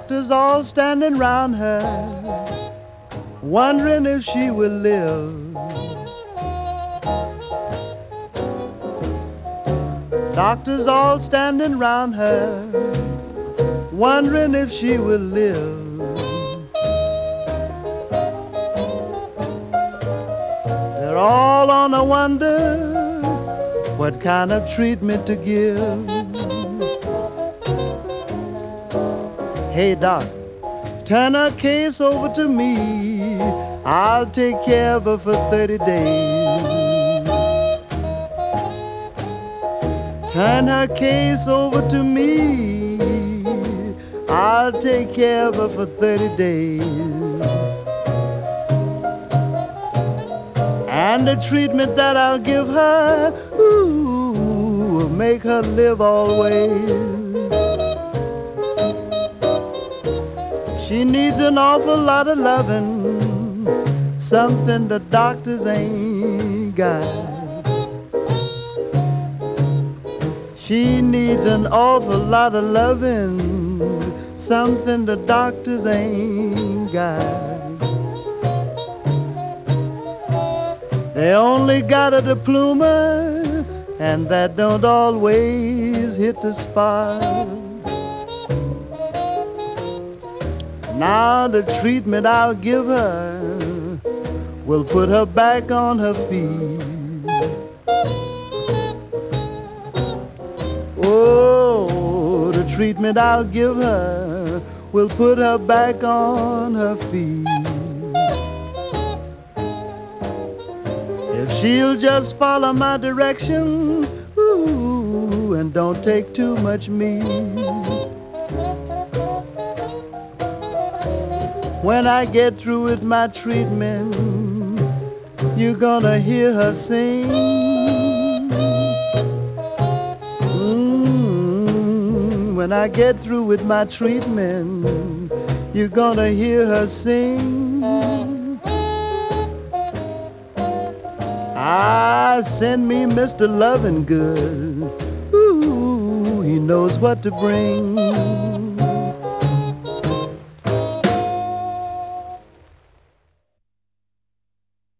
Doctors all standing round her, wondering if she will live. Doctors all standing round her, wondering if she will live. They're all on a wonder what kind of treatment to give. Hey, doc, turn her case over to me. I'll take care of her for 30 days. Turn her case over to me. I'll take care of her for 30 days. And the treatment that I'll give her, ooh, will make her live always. She needs an awful lot of loving, something the doctors ain't got. She needs an awful lot of loving, something the doctors ain't got. They only got a diploma, and that don't always hit the spot. Now the treatment I'll give her will put her back on her feet. Oh, the treatment I'll give her will put her back on her feet. If she'll just follow my directions, ooh, and don't take too much meat. When I get through with my treatment, you're gonna hear her sing. When I get through with my treatment, you're gonna hear her sing. Ah, send me Mr. Lovin' Good. Ooh, he knows what to bring.